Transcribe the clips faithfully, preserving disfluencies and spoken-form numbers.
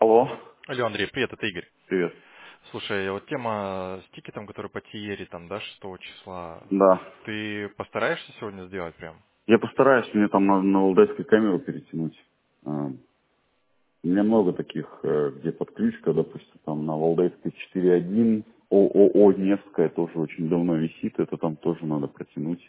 Алло, Алло, Андрей, привет, это Игорь. привет. Слушай, вот тема с тикетом, который по Тиере, там, да, шестого числа, Да. ты постараешься сегодня сделать прям? Я постараюсь, мне там надо на валдайскую камеру перетянуть. А, У меня много таких, э, где подключка, допустим, там на валдайской четыре один, ООО Невская тоже очень давно висит, это там тоже надо протянуть.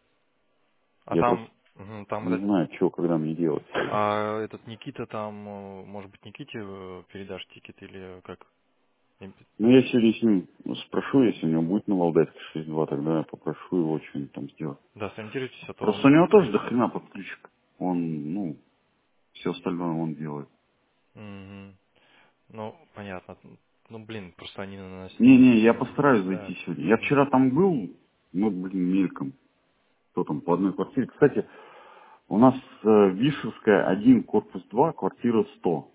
А Я просто там, мгм, там не этот, знаю, что, когда мне делать. а этот Никита там, э, может быть, Никите э, передашь тикет или как? Им- Ну, я сегодня с ним спрошу, если у него будет на валдайской шесть два, тогда я попрошу его что-нибудь там сделать. Да, сориентируйтесь, а то Просто у он... него тоже дохрена подключек. Он, ну, все остальное он делает. Мгм. Ну, понятно. Ну, блин, просто они на нас не, Не-не, я не постараюсь зайти нападают. сегодня. Я Мгм. вчера там был, ну, блин, мельком. Кто там, по одной квартире. Кстати, у нас э, Вишерская один, корпус два, квартира сто.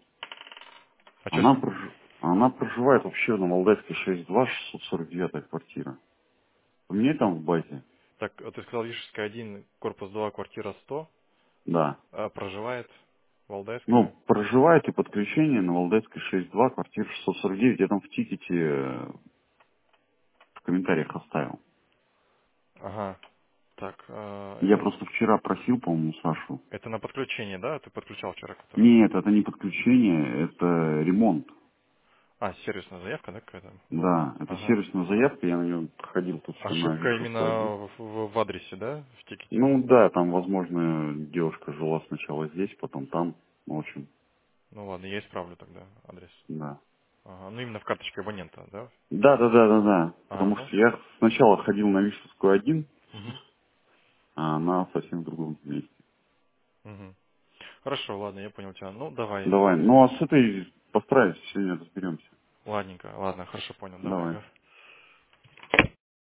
А что, Она, прож- она проживает вообще на Валдайской шесть два, шестьсот сорок девятая квартира. У меня там в базе? так, а ты сказал, Вишерская один, корпус два, квартира сто, Да. а проживает Ну, Валдайская? проживает и подключение на Валдайской шесть два, квартира шестьсот сорок девять. Я там в тикете э, в комментариях оставил. Ага. Так, а, Я это, просто вчера просил, по-моему, Сашу. это на подключение, да? Ты подключал вчера который? Нет, это не подключение, это ремонт. А, сервисная заявка, да, какая-то? Да, это Ага. сервисная заявка, я на нее ходил тут все на Ошибка Вишевскую один. именно в, в- в адресе, да, в тикете? Ну да, там, возможно, девушка жила сначала здесь, потом там. В общем, Ну ладно, я исправлю тогда адрес. да. Ага. Ну именно в карточке абонента, да? Да, да, да, да, да. А, Потому ну. что я сначала ходил на Вишевскую один, Угу. а она совсем в другом месте. Угу. Хорошо, ладно, я понял тебя. Ну, давай. Давай. Ну а с этой постараюсь, сегодня разберемся. Ладненько, ладно, хорошо понял, давай, Давай. ага.